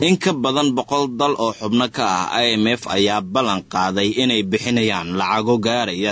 in ka badan 100 dal oo xubno ka ah IMF ayaa ballan qaaday inay bixinayaan lacago gaaraya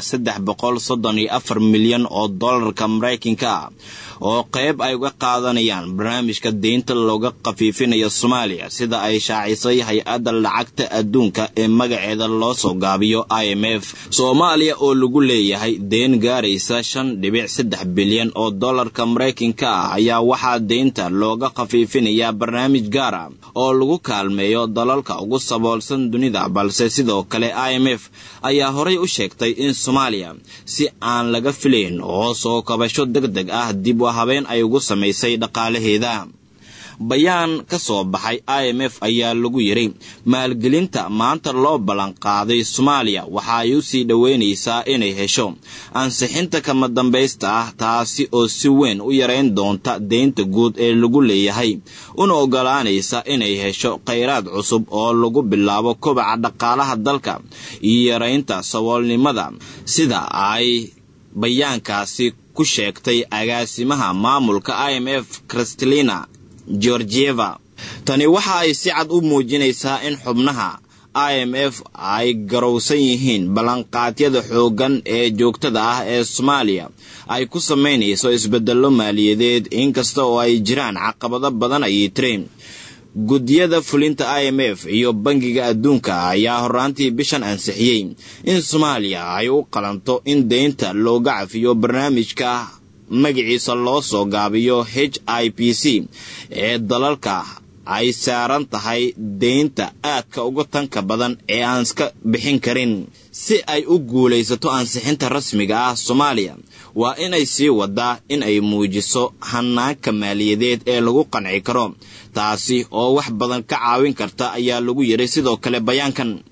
334 milyan oo dollarka Mareykanka oo qayb ay uga qaadanayaan barnaamijka deynta looga qafiifinayo Soomaaliya sida ay shaacisay hay'adda lacagta adduunka ee magaceeda loo soo gaabiyo IMF. Soomaaliya oo lagu leeyahay deyn gaaraysa 5.3 bilyan oo dollarka Mareykanka ayaa waxaa deynta looga qafiifinayaa barnaamij gaar ah oo lagu kaalmeeyo dalalka ugu saboolsan dunida, balse sidoo kale IMF ayaa horay u sheegtay in Soomaaliya si aan laga filayn oo soo kabasho degdeg ah dib u habeen ay ugu sameysay dhaqaalaheeda. bayaan ka soo baxay IMF ayaa lagu yiri maalgelinta maanta loo balan qaaday Soomaaliya waxa ay u sii dhaweynaysaa inay hesho ansixinta kama dambaysta ah, taasi oo si weyn u yareyn doonta deynta guud ee lagu leeyahay una ogolaanaysa inay hesho kheyraad cusub oo lagu bilaabo kobaca dhaqaalaha dalka iyo yareynta saboolnimada sida ay bayaankaasi ku sheegtay agaasimaha maamulka IMF Kristalina Georgieva. Tani waxa ay si cad u muujinaysaa in xubnaha IMF ay garowsan yihiin ballanqaadyada xoogan ee joogtada ah ee Soomaaliya ay ku sameynayso isbeddello maaliyadeed, inkasta oo ay jiraan caqabado badan ay tireen. Gudiyada fulinta IMF iyo Bangiga Adduunka ayaa horaantii bishan ansixiyay in Soomaaliya ay u qalanto in deynta looga cafiyo barnaamijka magaciisa loo soo gaabiyo HIPC ee dalalka ay saaran tahay deynta aadka uga tanka badan ee aan iska bixin karin. Si ay u guulaysato ansixinta rasmiga ah, Soomaaliya waa inay sii wadaa in ay muujiso hanaanka maaliyadeed ee lagu qanci karo, taasi oo wax badan ka caawin karta ayaa lagu yiri sidoo kale bayaankan.